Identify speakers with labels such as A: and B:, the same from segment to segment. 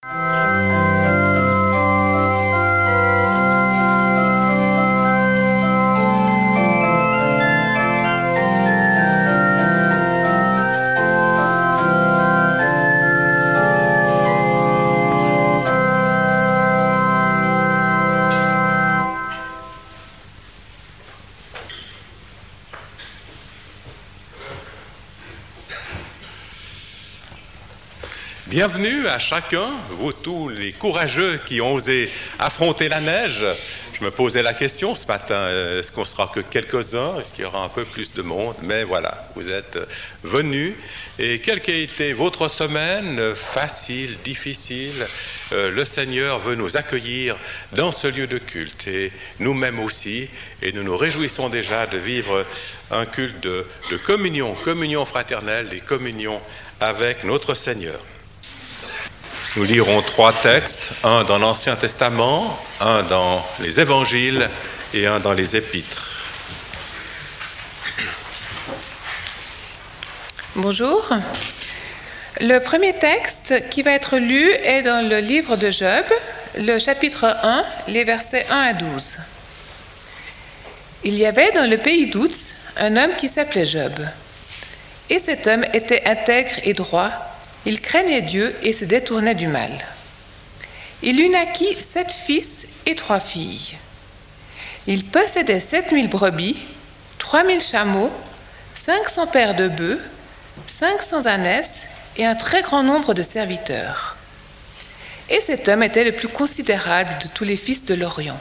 A: Bienvenue à chacun, vous tous les courageux qui ont osé affronter la neige. Je me posais la question ce matin, est-ce qu'on sera que quelques-uns, est-ce qu'il y aura un peu plus de monde? Mais voilà, vous êtes venus. Et quelle qu'a été votre semaine, facile, difficile, le Seigneur veut nous accueillir dans ce lieu de culte et nous-mêmes aussi. Et nous nous réjouissons déjà de vivre un culte de communion fraternelle et communion avec notre Seigneur. Nous lirons 3 textes, un dans l'Ancien Testament, un dans les Évangiles et un dans les Épîtres.
B: Bonjour. Le premier texte qui va être lu est dans le livre de Job, le chapitre 1, les versets 1 à 12. Il y avait dans le pays d'Ouz un homme qui s'appelait Job. Et cet homme était intègre et droit. Il craignait Dieu et se détournait du mal. Il eut naquit 7 fils et 3 filles. Il possédait 7000 brebis, 3000 chameaux, 500 paires de bœufs, 500 ânesses et un très grand nombre de serviteurs. Et cet homme était le plus considérable de tous les fils de l'Orient.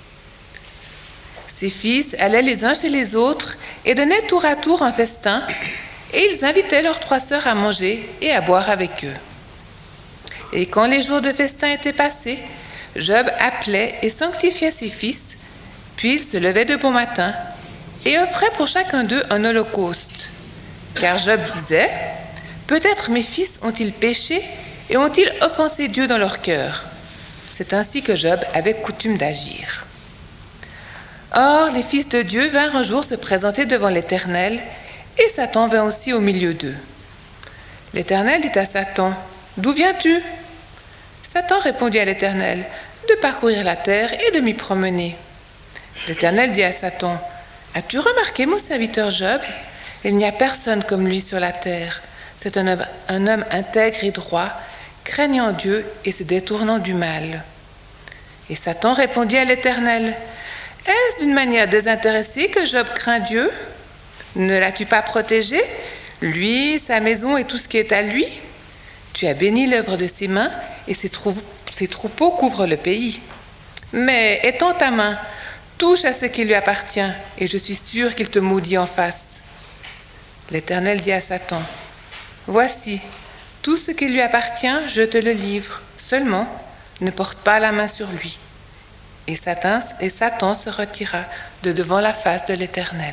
B: Ses fils allaient les uns chez les autres et donnaient tour à tour un festin, et ils invitaient leurs 3 sœurs à manger et à boire avec eux. Et quand les jours de festin étaient passés, Job appelait et sanctifiait ses fils, puis il se levait de bon matin et offrait pour chacun d'eux un holocauste. Car Job disait, « Peut-être mes fils ont-ils péché et ont-ils offensé Dieu dans leur cœur ?» C'est ainsi que Job avait coutume d'agir. Or, les fils de Dieu vinrent un jour se présenter devant l'Éternel, et Satan vint aussi au milieu d'eux. L'Éternel dit à Satan, « D'où viens-tu » Satan répondit à l'Éternel, « De parcourir la terre et de m'y promener. » L'Éternel dit à Satan, « As-tu remarqué mon serviteur Job? Il n'y a personne comme lui sur la terre. C'est un homme intègre et droit, craignant Dieu et se détournant du mal. » Et Satan répondit à l'Éternel, « Est-ce d'une manière désintéressée que Job craint Dieu? Ne l'as-tu pas protégé, lui, sa maison et tout ce qui est à lui? Tu as béni l'œuvre de ses mains et ses troupeaux couvrent le pays. Mais étends ta main, touche à ce qui lui appartient et je suis sûr qu'il te maudit en face. » L'Éternel dit à Satan, « Voici, tout ce qui lui appartient, je te le livre, seulement ne porte pas la main sur lui. » Et Satan se retira de devant la face de l'Éternel.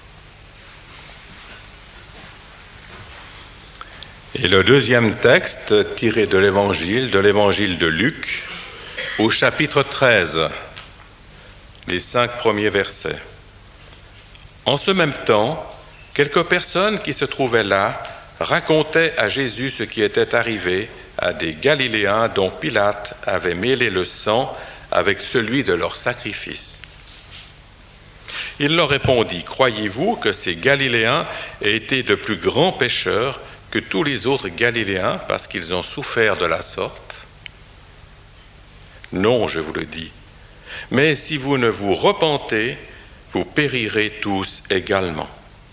A: Et le deuxième texte, tiré de l'évangile de Luc, au chapitre 13, les 5 premiers versets. En ce même temps, quelques personnes qui se trouvaient là racontaient à Jésus ce qui était arrivé à des Galiléens dont Pilate avait mêlé le sang avec celui de leur sacrifice. Il leur répondit, « Croyez-vous que ces Galiléens aient été de plus grands pécheurs que tous les autres Galiléens parce qu'ils ont souffert de la sorte? Non, je vous le dis. Mais si vous ne vous repentez, vous périrez tous également.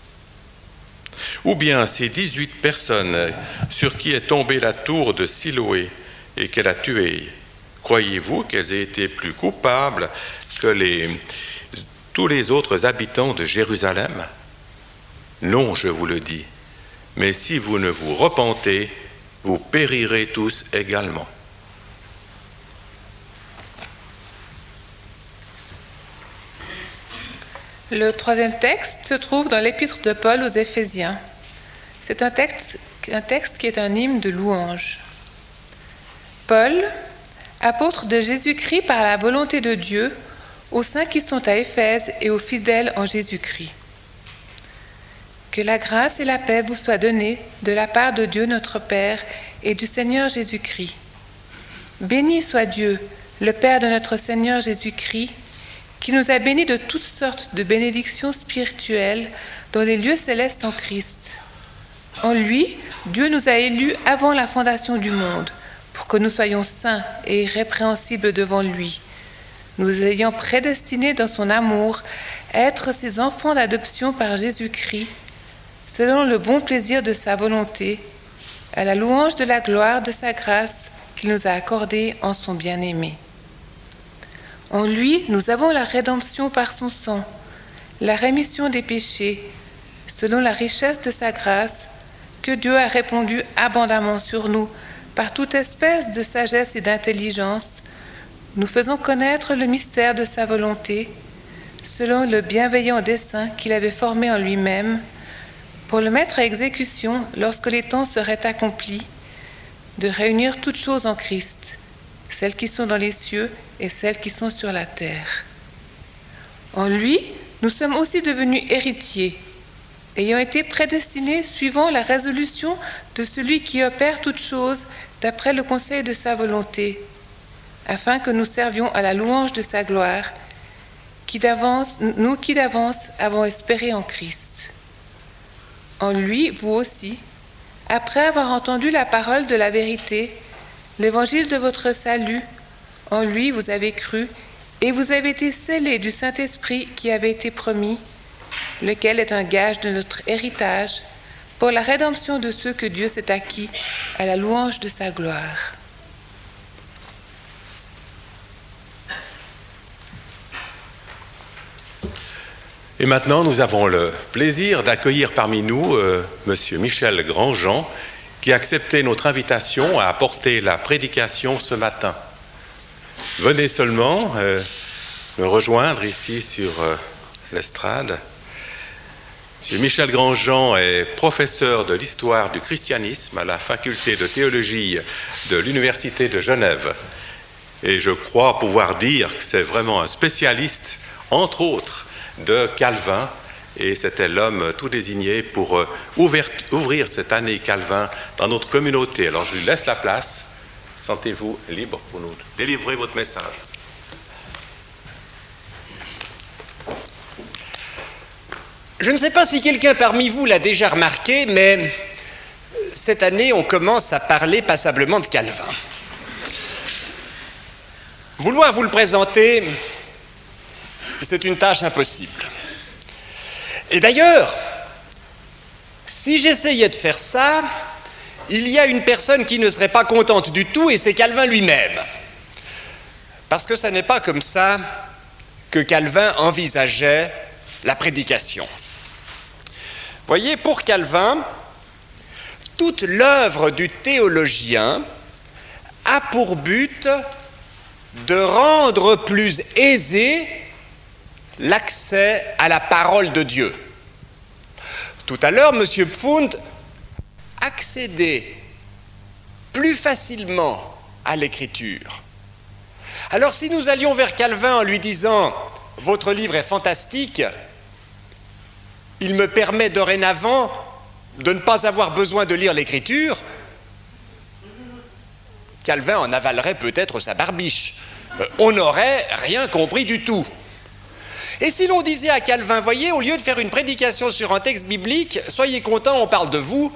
A: Ou bien ces 18 personnes sur qui est tombée la tour de Siloé et qu'elle a tuées, croyez-vous qu'elles aient été plus coupables que tous les autres habitants de Jérusalem? Non, je vous le dis. Mais si vous ne vous repentez, vous périrez tous également. »
B: Le troisième texte se trouve dans l'épître de Paul aux Éphésiens. C'est un texte qui est un hymne de louange. Paul, apôtre de Jésus-Christ par la volonté de Dieu, aux saints qui sont à Éphèse et aux fidèles en Jésus-Christ. Que la grâce et la paix vous soient données de la part de Dieu notre Père et du Seigneur Jésus-Christ. Béni soit Dieu, le Père de notre Seigneur Jésus-Christ, qui nous a bénis de toutes sortes de bénédictions spirituelles dans les lieux célestes en Christ. En lui, Dieu nous a élus avant la fondation du monde, pour que nous soyons saints et irrépréhensibles devant lui, nous ayant prédestinés dans son amour à être ses enfants d'adoption par Jésus-Christ, selon le bon plaisir de sa volonté, à la louange de la gloire de sa grâce qu'il nous a accordée en son bien-aimé. En lui, nous avons la rédemption par son sang, la rémission des péchés, selon la richesse de sa grâce, que Dieu a répandu abondamment sur nous par toute espèce de sagesse et d'intelligence, nous faisons connaître le mystère de sa volonté, selon le bienveillant dessein qu'il avait formé en lui-même, pour le mettre à exécution lorsque les temps seraient accomplis, de réunir toutes choses en Christ, celles qui sont dans les cieux et celles qui sont sur la terre. En lui, nous sommes aussi devenus héritiers, ayant été prédestinés suivant la résolution de celui qui opère toutes choses d'après le conseil de sa volonté, afin que nous servions à la louange de sa gloire, nous qui d'avance avons espéré en Christ. En lui, vous aussi, après avoir entendu la parole de la vérité, l'évangile de votre salut, en lui vous avez cru, et vous avez été scellés du Saint-Esprit qui avait été promis, lequel est un gage de notre héritage, pour la rédemption de ceux que Dieu s'est acquis, à la louange de sa gloire.
A: Et maintenant, nous avons le plaisir d'accueillir parmi nous Monsieur Michel Grandjean, qui a accepté notre invitation à apporter la prédication ce matin. Venez seulement me rejoindre ici sur l'estrade. Monsieur Michel Grandjean est professeur de l'histoire du christianisme à la faculté de théologie de l'Université de Genève. Et je crois pouvoir dire que c'est vraiment un spécialiste, entre autres, de Calvin, et c'était l'homme tout désigné pour ouvrir cette année Calvin dans notre communauté. Alors je lui laisse la place. Sentez-vous libre pour nous délivrer votre message.
C: Je ne sais pas si quelqu'un parmi vous l'a déjà remarqué, mais cette année, on commence à parler passablement de Calvin. Vouloir vous le présenter, c'est une tâche impossible. Et d'ailleurs, si j'essayais de faire ça, il y a une personne qui ne serait pas contente du tout, et c'est Calvin lui-même. Parce que ce n'est pas comme ça que Calvin envisageait la prédication. Voyez, pour Calvin, toute l'œuvre du théologien a pour but de rendre plus aisé l'accès à la parole de Dieu. Tout à l'heure, M. Pfund accédait plus facilement à l'écriture. Alors si nous allions vers Calvin en lui disant « Votre livre est fantastique », il me permet dorénavant de ne pas avoir besoin de lire l'écriture, Calvin en avalerait peut-être sa barbiche. On n'aurait rien compris du tout. Et si l'on disait à Calvin, voyez, au lieu de faire une prédication sur un texte biblique, soyez contents, on parle de vous,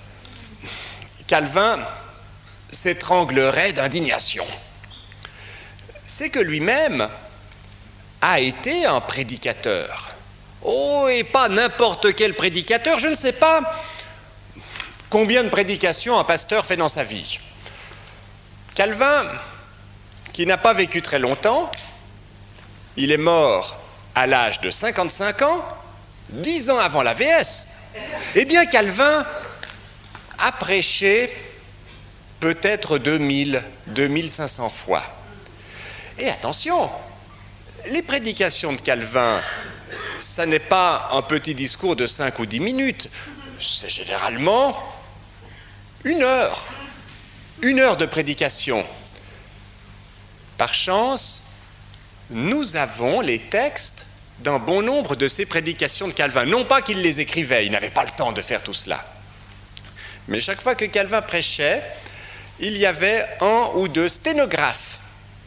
C: Calvin s'étranglerait d'indignation. C'est que lui-même a été un prédicateur. Oh, et pas n'importe quel prédicateur, je ne sais pas combien de prédications un pasteur fait dans sa vie. Calvin, qui n'a pas vécu très longtemps, il est mort à l'âge de 55 ans, 10 ans avant l'AVS. Eh bien, Calvin a prêché peut-être 2500 fois. Et attention, les prédications de Calvin, ça n'est pas un petit discours de 5 ou 10 minutes, c'est généralement 1 heure. 1 heure de prédication. Par chance, nous avons les textes d'un bon nombre de ces prédications de Calvin. Non pas qu'il les écrivait, il n'avait pas le temps de faire tout cela. Mais chaque fois que Calvin prêchait, il y avait 1 ou 2 sténographes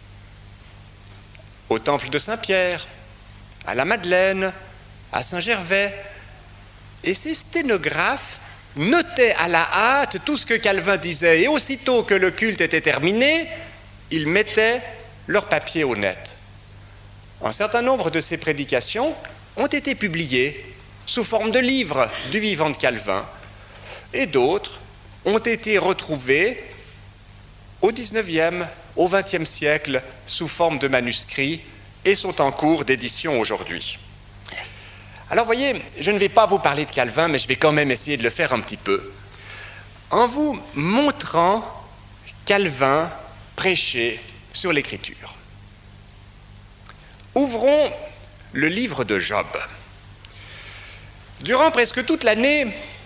C: au temple de Saint-Pierre, à la Madeleine, à Saint-Gervais. Et ces sténographes notaient à la hâte tout ce que Calvin disait. Et aussitôt que le culte était terminé, ils mettaient leur papier au net. Un certain nombre de ces prédications ont été publiées sous forme de livres du vivant de Calvin. Et d'autres ont été retrouvées au XIXe, au XXe siècle sous forme de manuscrits et sont en cours d'édition aujourd'hui. Alors voyez, je ne vais pas vous parler de Calvin, mais je vais quand même essayer de le faire un petit peu, en vous montrant Calvin prêcher sur l'Écriture. Ouvrons le livre de Job. Durant presque toute l'année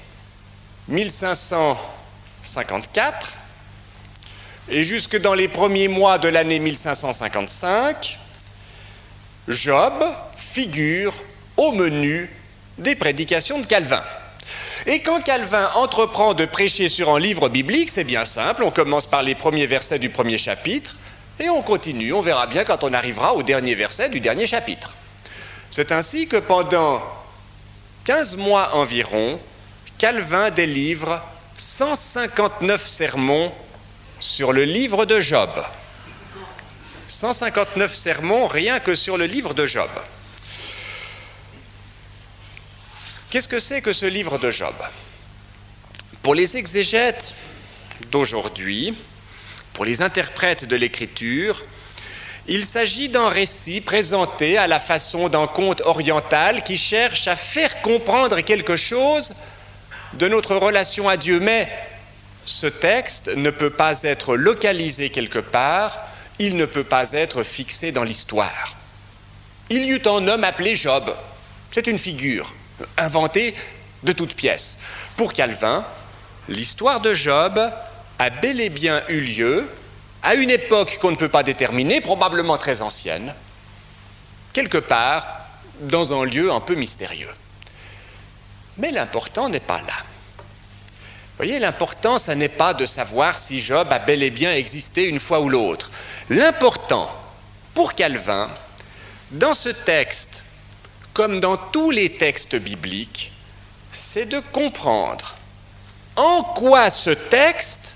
C: 1554 et jusque dans les premiers mois de l'année 1555, Job figure au menu des prédications de Calvin. Et quand Calvin entreprend de prêcher sur un livre biblique, c'est bien simple, on commence par les premiers versets du premier chapitre et on continue, on verra bien quand on arrivera au dernier verset du dernier chapitre. C'est ainsi que pendant 15 mois environ, Calvin délivre 159 sermons sur le livre de Job. 159 sermons rien que sur le livre de Job. Qu'est-ce que c'est que ce livre de Job? Pour les exégètes d'aujourd'hui, pour les interprètes de l'Écriture, il s'agit d'un récit présenté à la façon d'un conte oriental qui cherche à faire comprendre quelque chose de notre relation à Dieu. Mais ce texte ne peut pas être localisé quelque part, il ne peut pas être fixé dans l'histoire. Il y eut un homme appelé Job. C'est une figure inventée de toutes pièces. Pour Calvin, l'histoire de Job a bel et bien eu lieu à une époque qu'on ne peut pas déterminer, probablement très ancienne, quelque part dans un lieu un peu mystérieux. Mais l'important n'est pas là. Vous voyez, l'important, ça n'est pas de savoir si Job a bel et bien existé une fois ou l'autre. L'important, pour Calvin, dans ce texte, comme dans tous les textes bibliques, c'est de comprendre en quoi ce texte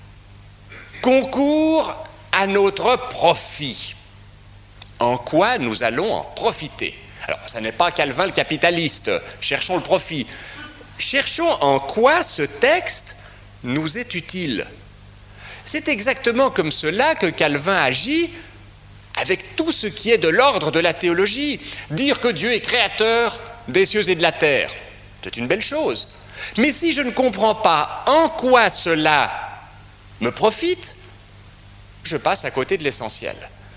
C: concourt à notre profit. En quoi nous allons en profiter. Alors, ce n'est pas Calvin le capitaliste, cherchons le profit. Cherchons en quoi ce texte nous est utile. C'est exactement comme cela que Calvin agit avec tout ce qui est de l'ordre de la théologie. Dire que Dieu est créateur des cieux et de la terre, c'est une belle chose. Mais si je ne comprends pas en quoi cela me profite, je passe à côté de l'essentiel.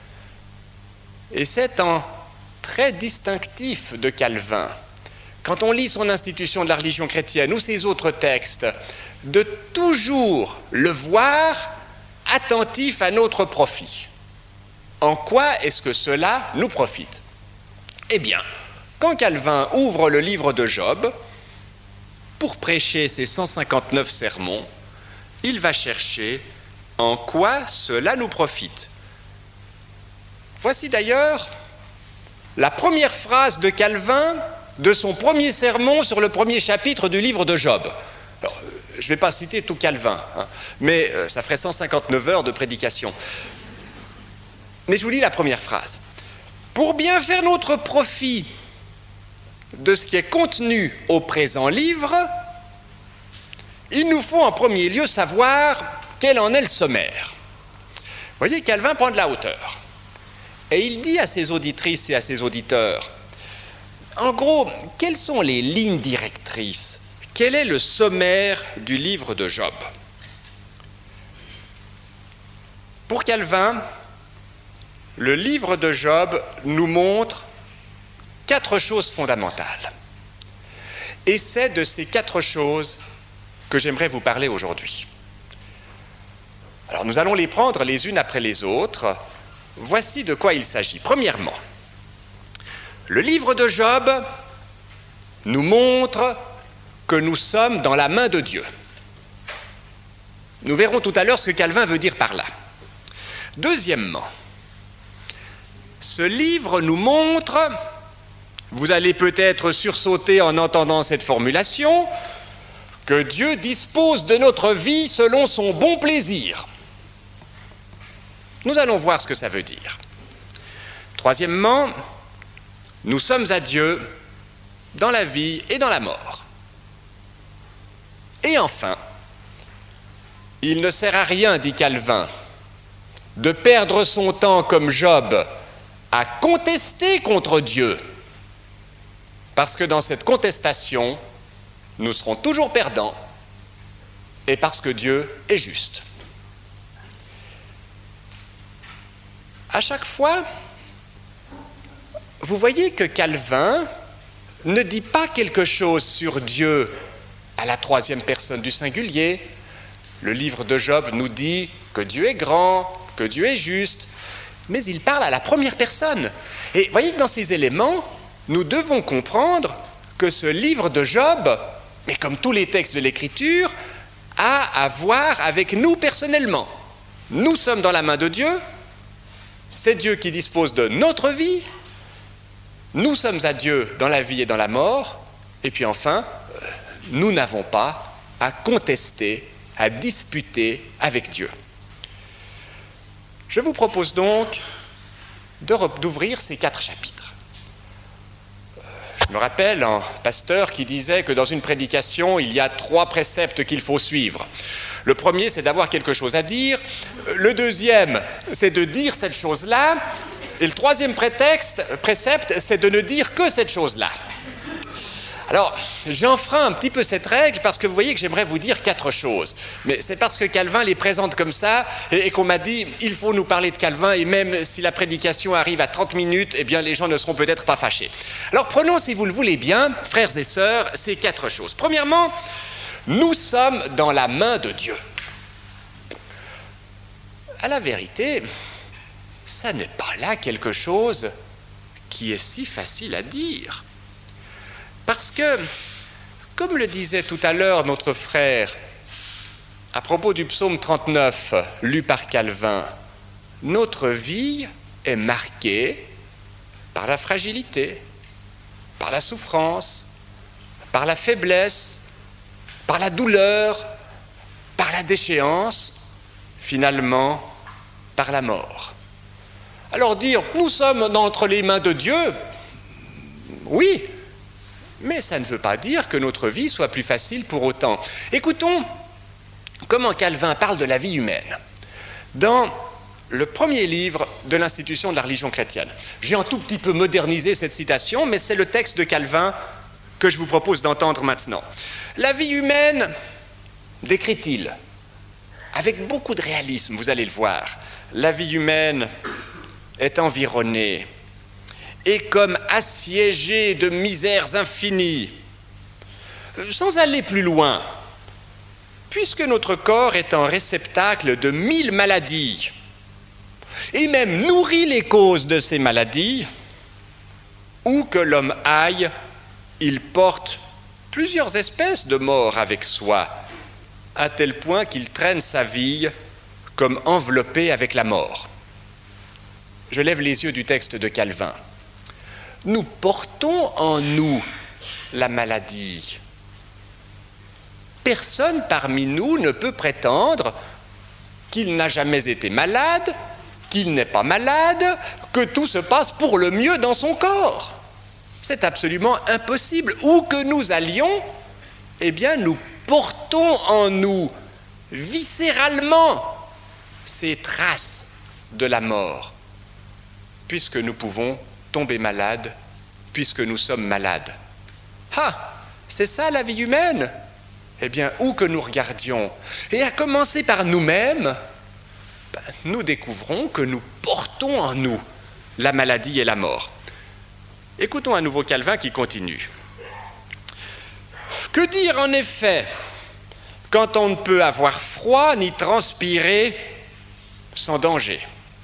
C: Et c'est un trait distinctif de Calvin, quand on lit son Institution de la religion chrétienne ou ses autres textes, de toujours le voir attentif à notre profit. En quoi est-ce que cela nous profite? Eh bien, quand Calvin ouvre le livre de Job, pour prêcher ses 159 sermons, il va chercher en quoi cela nous profite. Voici d'ailleurs la première phrase de Calvin de son premier sermon sur le premier chapitre du livre de Job. Alors, je ne vais pas citer tout Calvin, mais ça ferait 159 heures de prédication. Mais je vous lis la première phrase. « Pour bien faire notre profit de ce qui est contenu au présent livre, il nous faut en premier lieu savoir quel en est le sommaire. » Vous voyez, Calvin prend de la hauteur. Et il dit à ses auditrices et à ses auditeurs, en gros, quelles sont les lignes directrices? Quel est le sommaire du livre de Job? Pour Calvin, le livre de Job nous montre 4 choses fondamentales. Et c'est de ces 4 choses que j'aimerais vous parler aujourd'hui. Alors nous allons les prendre les unes après les autres. Voici de quoi il s'agit. Premièrement, le livre de Job nous montre que nous sommes dans la main de Dieu. Nous verrons tout à l'heure ce que Calvin veut dire par là. Deuxièmement, ce livre nous montre, vous allez peut-être sursauter en entendant cette formulation, que Dieu dispose de notre vie selon son bon plaisir. Nous allons voir ce que ça veut dire. Troisièmement, nous sommes à Dieu dans la vie et dans la mort. Et enfin, il ne sert à rien, dit Calvin, de perdre son temps comme Job à contester contre Dieu, parce que dans cette contestation, nous serons toujours perdants, et parce que Dieu est juste. À chaque fois, vous voyez que Calvin ne dit pas quelque chose sur Dieu à la troisième personne du singulier. Le livre de Job nous dit que Dieu est grand, que Dieu est juste, mais il parle à la première personne. Et voyez que dans ces éléments, nous devons comprendre que ce livre de Job, mais comme tous les textes de l'Écriture, a à voir avec nous personnellement. Nous sommes dans la main de Dieu, c'est Dieu qui dispose de notre vie, nous sommes à Dieu dans la vie et dans la mort, et puis enfin, nous n'avons pas à contester, à disputer avec Dieu. Je vous propose donc d'ouvrir ces 4 chapitres. Je me rappelle un pasteur qui disait que dans une prédication, il y a 3 préceptes qu'il faut suivre. Le premier, c'est d'avoir quelque chose à dire. Le deuxième, c'est de dire cette chose-là. Et le troisième précepte, c'est de ne dire que cette chose-là. Alors, j'enfreins un petit peu cette règle parce que vous voyez que j'aimerais vous dire 4 choses. Mais c'est parce que Calvin les présente comme ça et qu'on m'a dit il faut nous parler de Calvin et même si la prédication arrive à 30 minutes, eh bien les gens ne seront peut-être pas fâchés. Alors prenons, si vous le voulez bien, frères et sœurs, ces 4 choses. Premièrement, nous sommes dans la main de Dieu. À la vérité, ça n'est pas là quelque chose qui est si facile à dire. Parce que, comme le disait tout à l'heure notre frère, à propos du psaume 39, lu par Calvin, notre vie est marquée par la fragilité, par la souffrance, par la faiblesse, par la douleur, par la déchéance, finalement, par la mort. Alors dire, nous sommes entre les mains de Dieu, oui, mais ça ne veut pas dire que notre vie soit plus facile pour autant. Écoutons comment Calvin parle de la vie humaine dans le premier livre de l'Institution de la religion chrétienne. J'ai un tout petit peu modernisé cette citation, mais c'est le texte de Calvin que je vous propose d'entendre maintenant. La vie humaine, décrit-il, avec beaucoup de réalisme, vous allez le voir, la vie humaine est environnée et comme assiégée de misères infinies, sans aller plus loin, puisque notre corps est un réceptacle de 1000 maladies, et même nourrit les causes de ces maladies, où que l'homme aille, il porte plusieurs espèces de morts avec soi, à tel point qu'il traîne sa vie comme enveloppé avec la mort. Je lève les yeux du texte de Calvin. Nous portons en nous la maladie. Personne parmi nous ne peut prétendre qu'il n'a jamais été malade, qu'il n'est pas malade, que tout se passe pour le mieux dans son corps. C'est absolument impossible. Où que nous allions, eh bien, nous portons en nous viscéralement ces traces de la mort, puisque nous pouvons tomber malades, puisque nous sommes malades. Ah, c'est ça la vie humaine? Eh bien, où que nous regardions, et à commencer par nous-mêmes, nous découvrons que nous portons en nous la maladie et la mort. Écoutons à nouveau Calvin qui continue. Que dire en effet quand on ne peut avoir froid ni transpirer sans danger?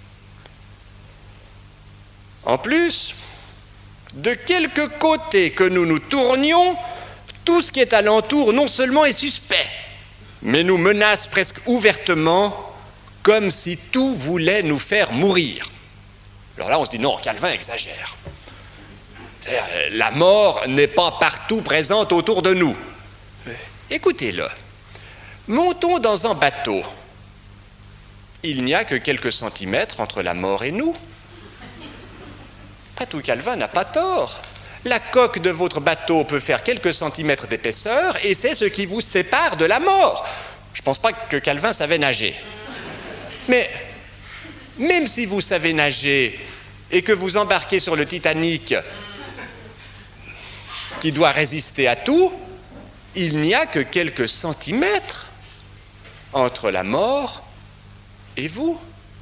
C: En plus, de quelque côté que nous nous tournions, tout ce qui est alentour non seulement est suspect, mais nous menace presque ouvertement, comme si tout voulait nous faire mourir. Alors là, on se dit non, Calvin exagère. C'est-à-dire, la mort n'est pas partout présente autour de nous. Écoutez-le. Montons dans un bateau. Il n'y a que quelques centimètres entre la mort et nous. Après tout, Calvin n'a pas tort. La coque de votre bateau peut faire quelques centimètres d'épaisseur et c'est ce qui vous sépare de la mort. Je ne pense pas que Calvin savait nager. Mais même si vous savez nager et que vous embarquez sur le Titanic qui doit résister à tout, il n'y a que quelques centimètres entre la mort et vous.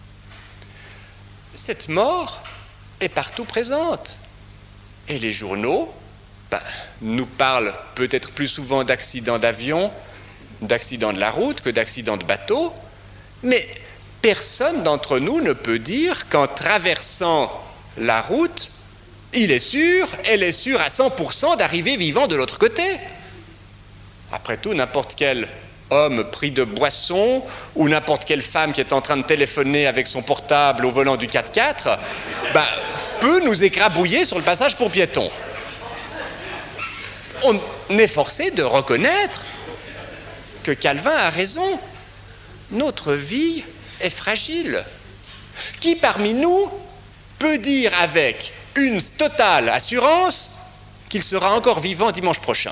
C: Cette mort est partout présente. Et les journaux nous parlent peut-être plus souvent d'accidents d'avion, d'accidents de la route que d'accidents de bateau, mais personne d'entre nous ne peut dire qu'en traversant la route, elle est sûr à 100% d'arriver vivant de l'autre côté. Après tout, n'importe quel homme pris de boisson ou n'importe quelle femme qui est en train de téléphoner avec son portable au volant du 4x4 peut nous écrabouiller sur le passage pour piétons. On est forcé de reconnaître que Calvin a raison. Notre vie est fragile. Qui parmi nous peut dire avec une totale assurance qu'il sera encore vivant dimanche prochain?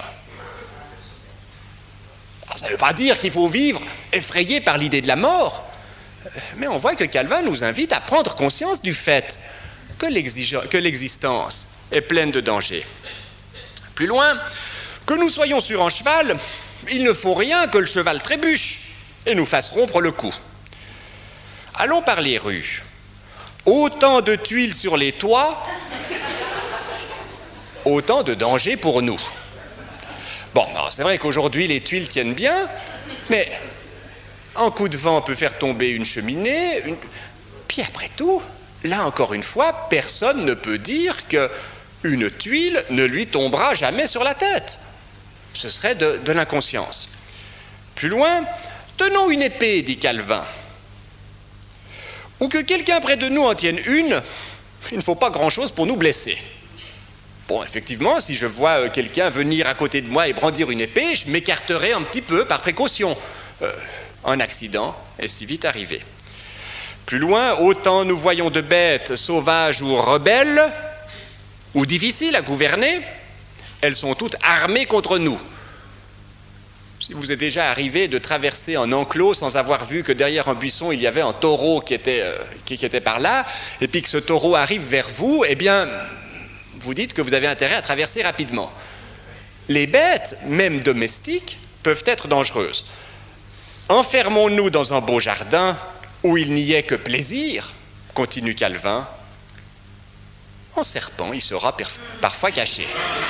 C: Alors, ça ne veut pas dire qu'il faut vivre effrayé par l'idée de la mort, mais on voit que Calvin nous invite à prendre conscience du fait que l'existence est pleine de dangers. Plus loin, que nous soyons sur un cheval, il ne faut rien que le cheval trébuche et nous fasse rompre le cou. Allons par les rues. Autant de tuiles sur les toits, autant de dangers pour nous. Bon, c'est vrai qu'aujourd'hui les tuiles tiennent bien, mais un coup de vent peut faire tomber une cheminée, puis après tout, là encore une fois, personne ne peut dire qu'une tuile ne lui tombera jamais sur la tête. Ce serait de l'inconscience. Plus loin, tenons une épée, dit Calvin. Ou que quelqu'un près de nous en tienne une, il ne faut pas grand-chose pour nous blesser. Bon, effectivement, si je vois quelqu'un venir à côté de moi et brandir une épée, je m'écarterai un petit peu par précaution. Un accident est si vite arrivé. Plus loin, autant nous voyons de bêtes sauvages ou rebelles, ou difficiles à gouverner, elles sont toutes armées contre nous. Si vous est déjà arrivé de traverser un enclos sans avoir vu que derrière un buisson, il y avait un taureau qui était par là, et puis que ce taureau arrive vers vous, eh bien, vous dites que vous avez intérêt à traverser rapidement. Les bêtes, même domestiques, peuvent être dangereuses. Enfermons-nous dans un beau jardin où il n'y ait que plaisir, continue Calvin. Un serpent y sera parfois caché.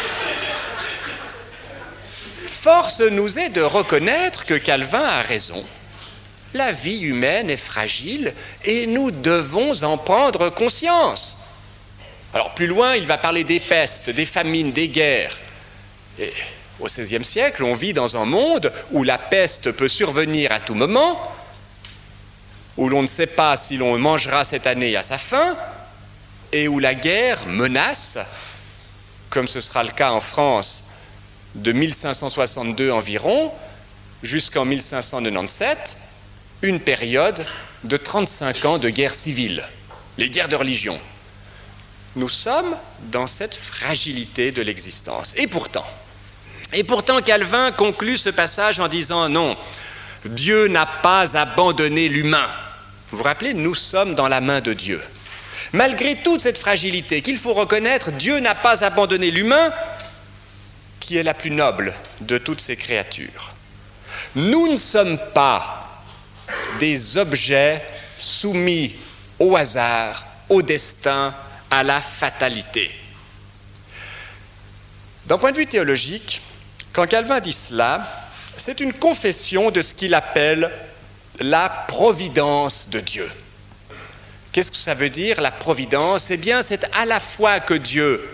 C: Force nous est de reconnaître que Calvin a raison. La vie humaine est fragile et nous devons en prendre conscience. Alors plus loin, il va parler des pestes, des famines, des guerres. Et au XVIe siècle, on vit dans un monde où la peste peut survenir à tout moment, où l'on ne sait pas si l'on mangera cette année à sa faim, et où la guerre menace, comme ce sera le cas en France de 1562 environ jusqu'en 1597, une période de 35 ans de guerre civile, les guerres de religion. Nous sommes dans cette fragilité de l'existence. Et pourtant, Calvin conclut ce passage en disant non, Dieu n'a pas abandonné l'humain. Vous vous rappelez, nous sommes dans la main de Dieu. Malgré toute cette fragilité qu'il faut reconnaître, Dieu n'a pas abandonné l'humain, qui est la plus noble de toutes ces créatures. Nous ne sommes pas des objets soumis au hasard, au destin, à la fatalité. D'un point de vue théologique, quand Calvin dit cela, c'est une confession de ce qu'il appelle la providence de Dieu. Qu'est-ce que ça veut dire, la providence? Eh bien, c'est à la fois que Dieu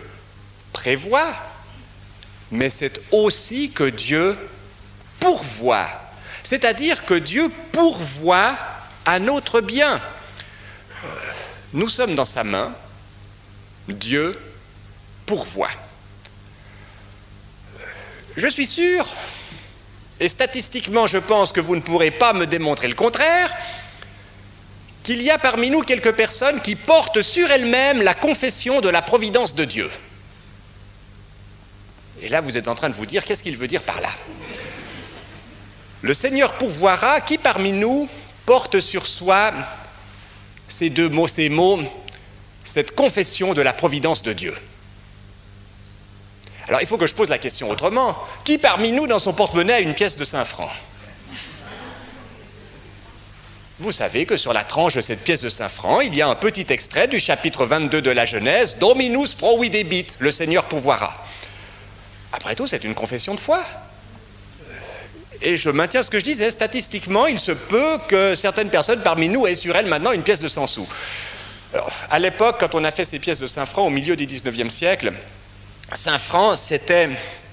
C: prévoit, mais c'est aussi que Dieu pourvoit. C'est-à-dire que Dieu pourvoit à notre bien. Nous sommes dans sa main, Dieu pourvoit. Je suis sûr, et statistiquement je pense que vous ne pourrez pas me démontrer le contraire, qu'il y a parmi nous quelques personnes qui portent sur elles-mêmes la confession de la providence de Dieu. Et là, vous êtes en train de vous dire, qu'est-ce qu'il veut dire par là ? Le Seigneur pourvoira, qui parmi nous porte sur soi ces mots, cette confession de la providence de Dieu ? Alors, il faut que je pose la question autrement. Qui parmi nous, dans son porte-monnaie, a une pièce de 5 francs ? Vous savez que sur la tranche de cette pièce de 5 francs, il y a un petit extrait du chapitre 22 de la Genèse, « Dominus providebit », le Seigneur pourvoira. Après tout, c'est une confession de foi. Et je maintiens ce que je disais, statistiquement, il se peut que certaines personnes parmi nous aient sur elles maintenant une pièce de 100 sous. Alors, à l'époque, quand on a fait ces pièces de 5 francs au milieu du 19e siècle, 5 francs, c'était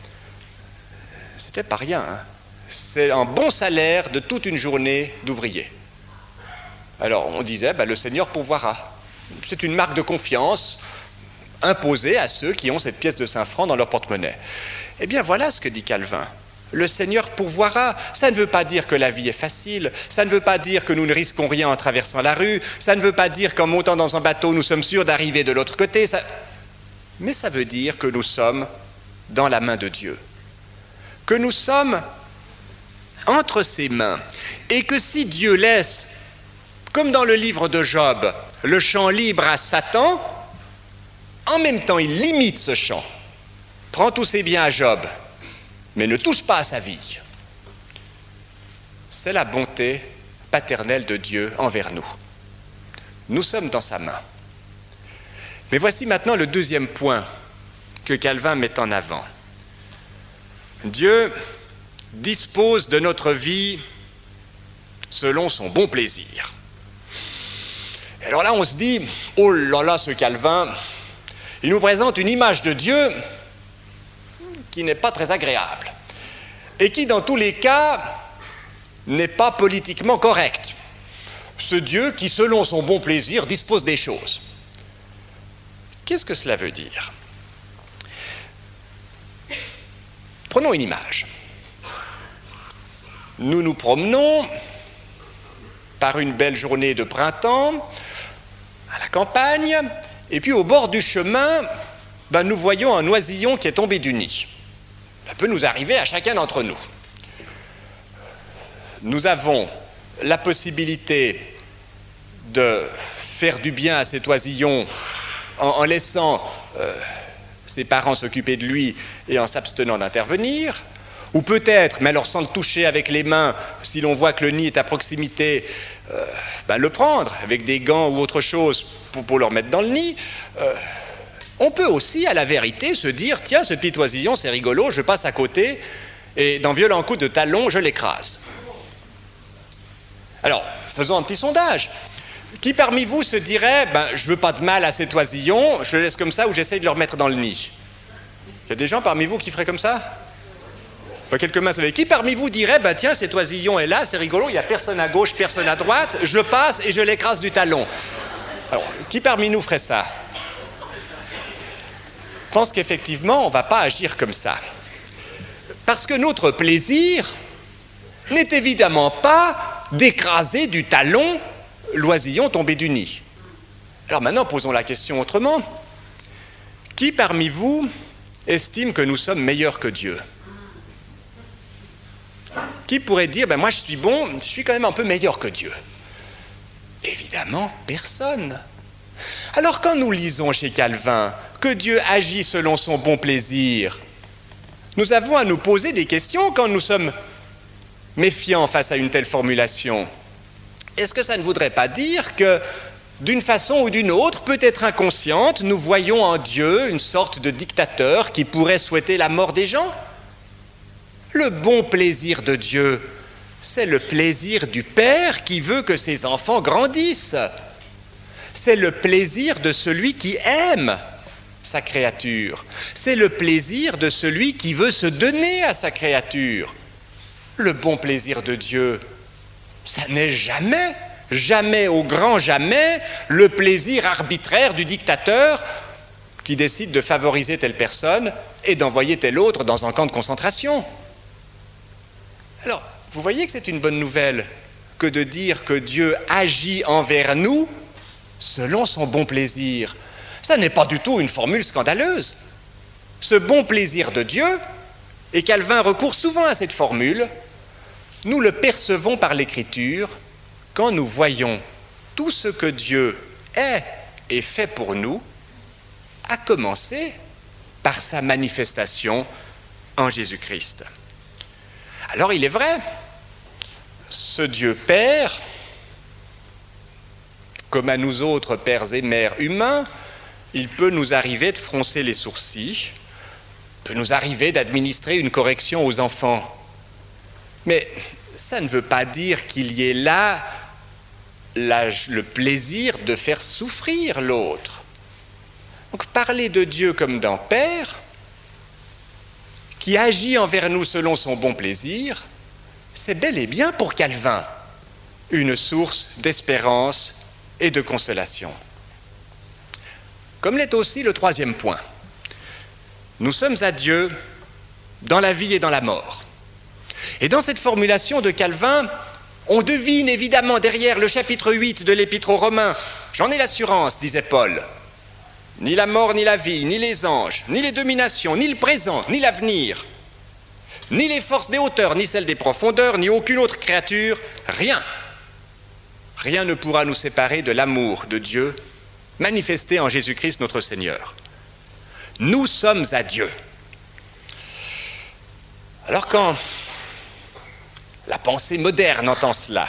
C: pas rien. Hein. C'est un bon salaire de toute une journée d'ouvrier. Alors, on disait, le Seigneur pourvoira. C'est une marque de confiance imposée à ceux qui ont cette pièce de 5 francs dans leur porte-monnaie. Eh bien, voilà ce que dit Calvin. Le Seigneur pourvoira. Ça ne veut pas dire que la vie est facile, ça ne veut pas dire que nous ne risquons rien en traversant la rue, ça ne veut pas dire qu'en montant dans un bateau, nous sommes sûrs d'arriver de l'autre côté, mais ça veut dire que nous sommes dans la main de Dieu, que nous sommes entre ses mains, et que si Dieu laisse, comme dans le livre de Job, le champ libre à Satan, en même temps il limite ce champ, prend tous ses biens à Job, mais ne touche pas à sa vie. C'est la bonté paternelle de Dieu envers nous. Nous sommes dans sa main. Mais voici maintenant le deuxième point que Calvin met en avant. Dieu dispose de notre vie selon son bon plaisir. Et alors là, on se dit, oh là là, ce Calvin, il nous présente une image de Dieu qui n'est pas très agréable et qui, dans tous les cas, n'est pas politiquement correct. Ce Dieu qui, selon son bon plaisir, dispose des choses. Qu'est-ce que cela veut dire ? Prenons une image. Nous nous promenons par une belle journée de printemps à la campagne, et puis au bord du chemin, nous voyons un oisillon qui est tombé du nid. Ça peut nous arriver à chacun d'entre nous. Nous avons la possibilité de faire du bien à cet oisillon en laissant ses parents s'occuper de lui et en s'abstenant d'intervenir, ou peut-être, mais alors sans le toucher avec les mains, si l'on voit que le nid est à proximité, le prendre avec des gants ou autre chose pour le remettre dans le nid. On peut aussi, à la vérité, se dire, tiens, ce petit oisillon, c'est rigolo, je passe à côté, et d'un violent coup de talon, je l'écrase. Alors, faisons un petit sondage. Qui parmi vous se dirait, je veux pas de mal à cet oisillon, je le laisse comme ça ou j'essaye de le remettre dans le nid ? Il y a des gens parmi vous qui feraient comme ça ? Quelques mains, vous savez. Qui parmi vous dirait, tiens, cet oisillon est là, c'est rigolo, il n'y a personne à gauche, personne à droite, je passe et je l'écrase du talon. Alors, qui parmi nous ferait ça ? Je pense qu'effectivement, on ne va pas agir comme ça. Parce que notre plaisir n'est évidemment pas d'écraser du talon l'oisillon tombé du nid. Alors maintenant, posons la question autrement. Qui parmi vous estime que nous sommes meilleurs que Dieu ? Qui pourrait dire, moi je suis bon, je suis quand même un peu meilleur que Dieu ? Évidemment, personne. Alors quand nous lisons chez Calvin que Dieu agit selon son bon plaisir, nous avons à nous poser des questions quand nous sommes méfiants face à une telle formulation. Est-ce que ça ne voudrait pas dire que, d'une façon ou d'une autre, peut-être inconsciente, nous voyons en Dieu une sorte de dictateur qui pourrait souhaiter la mort des gens ? Le bon plaisir de Dieu, c'est le plaisir du Père qui veut que ses enfants grandissent. C'est le plaisir de celui qui aime sa créature. C'est le plaisir de celui qui veut se donner à sa créature. Le bon plaisir de Dieu, ça n'est jamais, jamais au grand jamais, le plaisir arbitraire du dictateur qui décide de favoriser telle personne et d'envoyer telle autre dans un camp de concentration. Alors, vous voyez que c'est une bonne nouvelle que de dire que Dieu agit envers nous selon son bon plaisir. Ça n'est pas du tout une formule scandaleuse. Ce bon plaisir de Dieu, et Calvin recourt souvent à cette formule, nous le percevons par l'Écriture quand nous voyons tout ce que Dieu est et fait pour nous, à commencer par sa manifestation en Jésus-Christ. Alors il est vrai, ce Dieu Père, comme à nous autres pères et mères humains, il peut nous arriver de froncer les sourcils, peut nous arriver d'administrer une correction aux enfants. Mais ça ne veut pas dire qu'il y ait là le plaisir de faire souffrir l'autre. Donc parler de Dieu comme d'un Père qui agit envers nous selon son bon plaisir, c'est bel et bien pour Calvin une source d'espérance et de consolation. Comme l'est aussi le troisième point. Nous sommes à Dieu dans la vie et dans la mort. Et dans cette formulation de Calvin, on devine évidemment derrière le chapitre 8 de l'Épître aux Romains, j'en ai l'assurance, disait Paul, ni la mort, ni la vie, ni les anges, ni les dominations, ni le présent, ni l'avenir, ni les forces des hauteurs, ni celles des profondeurs, ni aucune autre créature, rien ne pourra nous séparer de l'amour de Dieu manifesté en Jésus-Christ notre Seigneur. Nous sommes à Dieu. Alors quand la pensée moderne entend cela,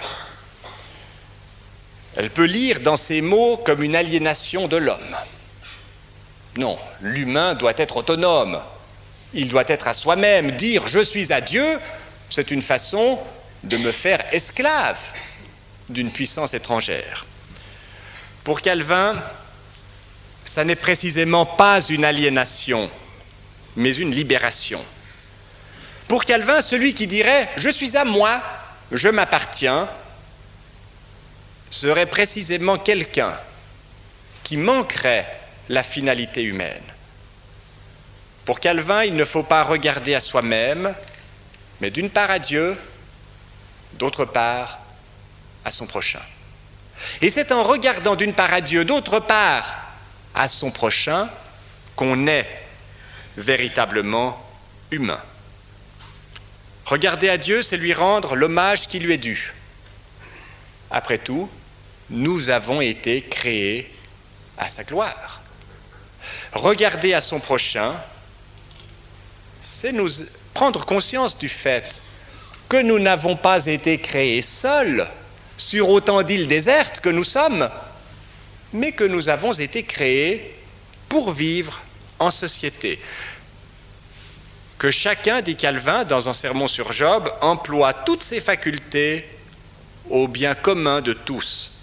C: elle peut lire dans ces mots comme une aliénation de l'homme. Non, l'humain doit être autonome. Il doit être à soi-même. Dire « je suis à Dieu », c'est une façon de me faire esclave d'une puissance étrangère. Pour Calvin, ça n'est précisément pas une aliénation, mais une libération. Pour Calvin, celui qui dirait « je suis à moi, je m'appartiens » serait précisément quelqu'un qui manquerait la finalité humaine. Pour Calvin, il ne faut pas regarder à soi-même, mais d'une part à Dieu, d'autre part à son prochain. Et c'est en regardant d'une part à Dieu, d'autre part à son prochain, qu'on est véritablement humain. Regarder à Dieu, c'est lui rendre l'hommage qui lui est dû. Après tout, nous avons été créés à sa gloire. Regarder à son prochain, c'est nous prendre conscience du fait que nous n'avons pas été créés seuls sur autant d'îles désertes que nous sommes, mais que nous avons été créés pour vivre en société. Que chacun, dit Calvin dans un sermon sur Job, emploie toutes ses facultés au bien commun de tous.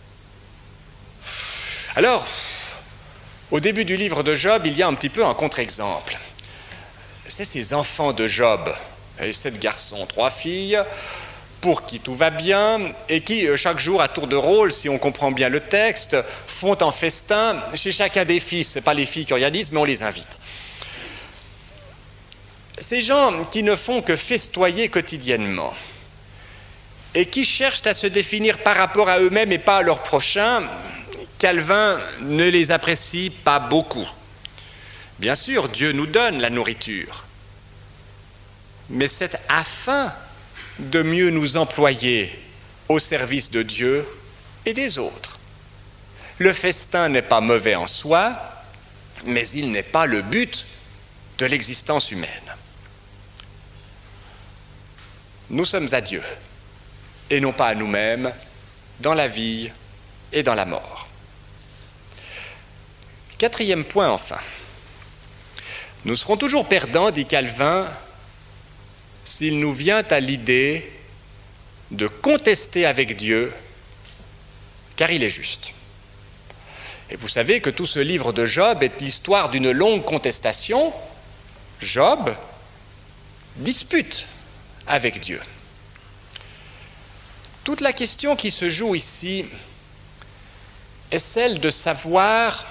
C: Alors, au début du livre de Job, il y a un petit peu un contre-exemple. C'est ces enfants de Job, 7 garçons, 3 filles, pour qui tout va bien, et qui, chaque jour, à tour de rôle, si on comprend bien le texte, font un festin chez chacun des fils. Ce n'est pas les filles qui organisent, mais on les invite. Ces gens qui ne font que festoyer quotidiennement, et qui cherchent à se définir par rapport à eux-mêmes et pas à leurs prochains, Calvin ne les apprécie pas beaucoup. Bien sûr, Dieu nous donne la nourriture, mais c'est afin de mieux nous employer au service de Dieu et des autres. Le festin n'est pas mauvais en soi, mais il n'est pas le but de l'existence humaine. Nous sommes à Dieu, et non pas à nous-mêmes, dans la vie et dans la mort. 4e point enfin. Nous serons toujours perdants, dit Calvin, s'il nous vient à l'idée de contester avec Dieu, car il est juste. Et vous savez que tout ce livre de Job est l'histoire d'une longue contestation. Job dispute avec Dieu. Toute la question qui se joue ici est celle de savoir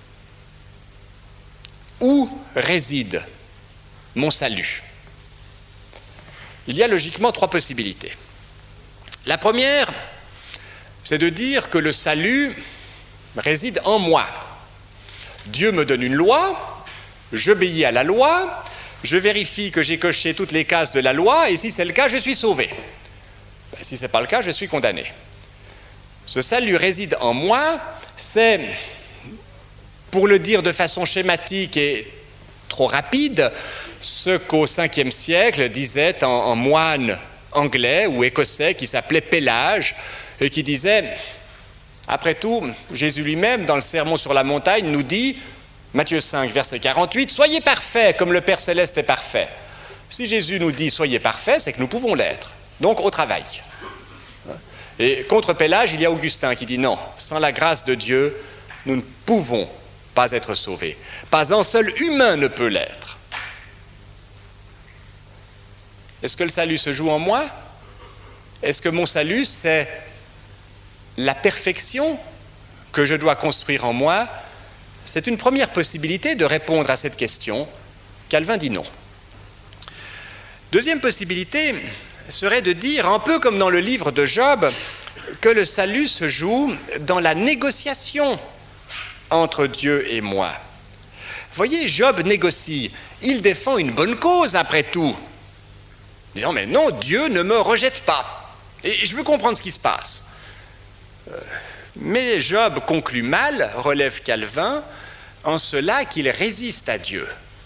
C: où réside mon salut. Il y a logiquement 3 possibilités. La première, c'est de dire que le salut réside en moi. Dieu me donne une loi, j'obéis à la loi, je vérifie que j'ai coché toutes les cases de la loi, et si c'est le cas, je suis sauvé. Si ce n'est pas le cas, je suis condamné. Ce salut réside en moi, c'est, pour le dire de façon schématique et trop rapide, ce qu'au 5e siècle disait un moine anglais ou écossais qui s'appelait Pélage et qui disait, après tout, Jésus lui-même, dans le Sermon sur la montagne, nous dit, Matthieu 5, verset 48, « Soyez parfaits comme le Père Céleste est parfait. » Si Jésus nous dit « Soyez parfaits », c'est que nous pouvons l'être. Donc, au travail. Et contre Pélage, il y a Augustin qui dit « Non, sans la grâce de Dieu, nous ne pouvons pas être sauvés. Pas un seul humain ne peut l'être. » Est-ce que le salut se joue en moi? Est-ce que mon salut, c'est la perfection que je dois construire en moi? C'est une première possibilité de répondre à cette question. Calvin dit non. Deuxième possibilité serait de dire, un peu comme dans le livre de Job, que le salut se joue dans la négociation entre Dieu et moi. Voyez, Job négocie, il défend une bonne cause après tout. Disant, mais non, Dieu ne me rejette pas. Et je veux comprendre ce qui se passe. Mais Job conclut mal, relève Calvin, en cela qu'il résiste à Dieu.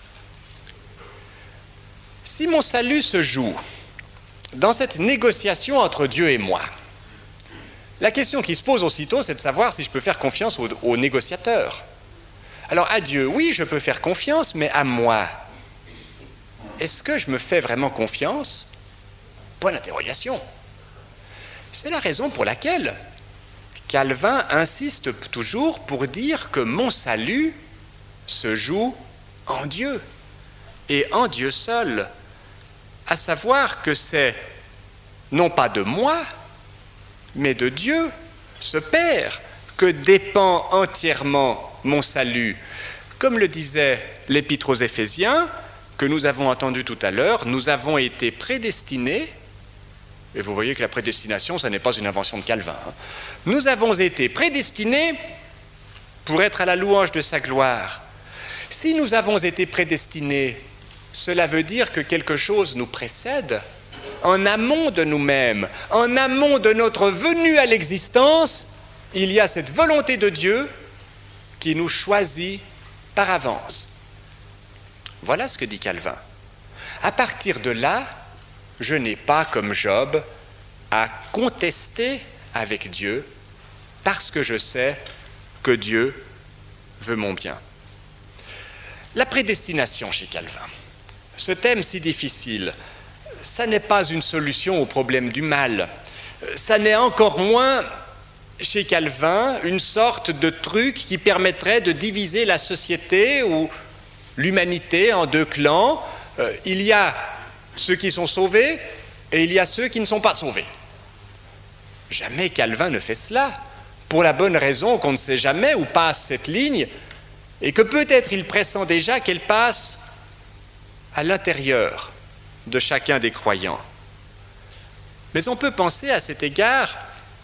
C: Si mon salut se joue dans cette négociation entre Dieu et moi, la question qui se pose aussitôt, c'est de savoir si je peux faire confiance au négociateur. Alors à Dieu, oui, je peux faire confiance, mais à moi, est-ce que je me fais vraiment confiance? Point d'interrogation. C'est la raison pour laquelle Calvin insiste toujours pour dire que mon salut se joue en Dieu, et en Dieu seul, à savoir que c'est non pas de moi, mais de Dieu, ce Père, que dépend entièrement mon salut. Comme le disait l'Épître aux Éphésiens, que nous avons entendu tout à l'heure, nous avons été prédestinés, et vous voyez que la prédestination, ça n'est pas une invention de Calvin. Nous avons été prédestinés pour être à la louange de sa gloire. Si nous avons été prédestinés, cela veut dire que quelque chose nous précède en amont de nous-mêmes, en amont de notre venue à l'existence. Il y a cette volonté de Dieu qui nous choisit par avance. Voilà ce que dit Calvin. À partir de là, je n'ai pas, comme Job, à contester avec Dieu parce que je sais que Dieu veut mon bien. La prédestination chez Calvin, ce thème si difficile, ça n'est pas une solution au problème du mal. Ça n'est encore moins, chez Calvin, une sorte de truc qui permettrait de diviser la société ou l'humanité en 2 clans. Il y a ceux qui sont sauvés et il y a ceux qui ne sont pas sauvés. Jamais Calvin ne fait cela, pour la bonne raison qu'on ne sait jamais où passe cette ligne et que peut-être il pressent déjà qu'elle passe à l'intérieur de chacun des croyants. Mais on peut penser à cet égard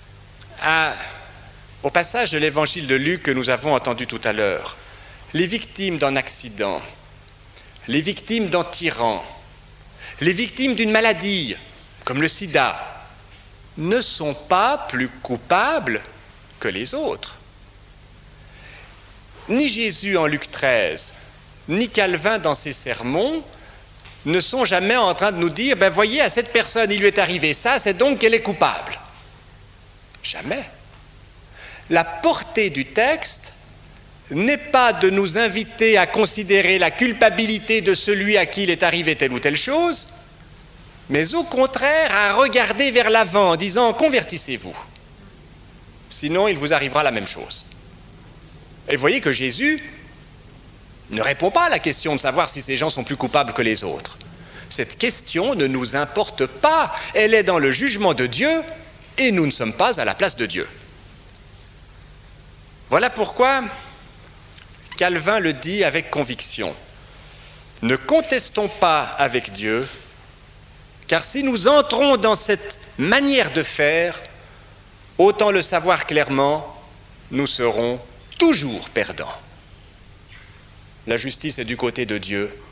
C: au passage de l'évangile de Luc que nous avons entendu tout à l'heure. Les victimes d'un accident, les victimes d'un tyran, les victimes d'une maladie, comme le sida, ne sont pas plus coupables que les autres. Ni Jésus en Luc 13, ni Calvin dans ses sermons ne sont jamais en train de nous dire « ben voyez, à cette personne, il lui est arrivé ça, c'est donc qu'elle est coupable ». Jamais. La portée du texte n'est pas de nous inviter à considérer la culpabilité de celui à qui il est arrivé telle ou telle chose, mais au contraire à regarder vers l'avant en disant « convertissez-vous ». Sinon, il vous arrivera la même chose. Et vous voyez que Jésus ne répond pas à la question de savoir si ces gens sont plus coupables que les autres. Cette question ne nous importe pas. Elle est dans le jugement de Dieu et nous ne sommes pas à la place de Dieu. Voilà pourquoi Calvin le dit avec conviction. Ne contestons pas avec Dieu, car si nous entrons dans cette manière de faire, autant le savoir clairement, nous serons toujours perdants. La justice est du côté de Dieu,